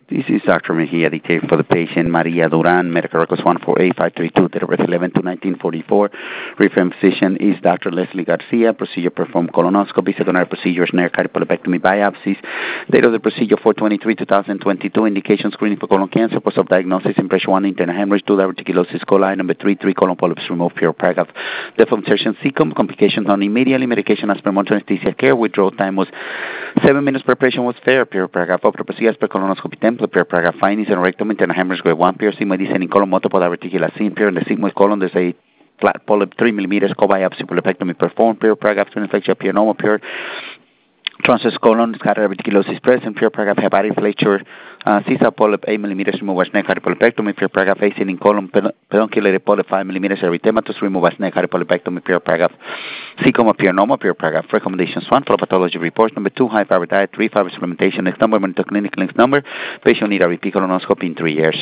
This is Dr. Mejia dictating for the patient, Maria Duran, medical records 148532, date of birth 11/2/1944. Referring physician is Dr. Leslie Garcia. Procedure performed colonoscopy, secondary procedures, snare cardiopulmonectomy biopsies. Date of the procedure 4/23/2022. Indication screening for colon cancer, post-op diagnosis, impression 1, internal hemorrhage, 2, diverticulosis coli, number 3 colon polyps removed, pure paragraph. Death from insertion cecum, complications done immediately, medication as per monitoring anesthesia care, withdrawal time was 7 minutes per patient was fair, pure paragraph. After procedure as per colonoscopy template, pure paragraph. Findings and rectum, internal hemorrhage grade 1, pure sigmoid descending colon, multiple diverticular scene, pure in the sigmoid colon, there's a flat polyp 3 millimeters, co-biopsy, polypectomy performed, pure paragraph, twin infection, pure normal, pure transverse colon, scattered diverticulosis present, pure paragraph, hepatic flexure, CISA polyp 8 millimeters, remove by snake polypectomy, pure paragraph, ascending colon, pedunculated polyp 5 millimeters, erythematus, remove by snake polypectomy, pure paragraph, cecoma, pure normal, pure paragraph. Recommendations 1, for pathology reports. Number 2, high fiber diet. 3, fiber supplementation. Next number, clinic links number. Patient need a repeat colonoscopy in 3 years.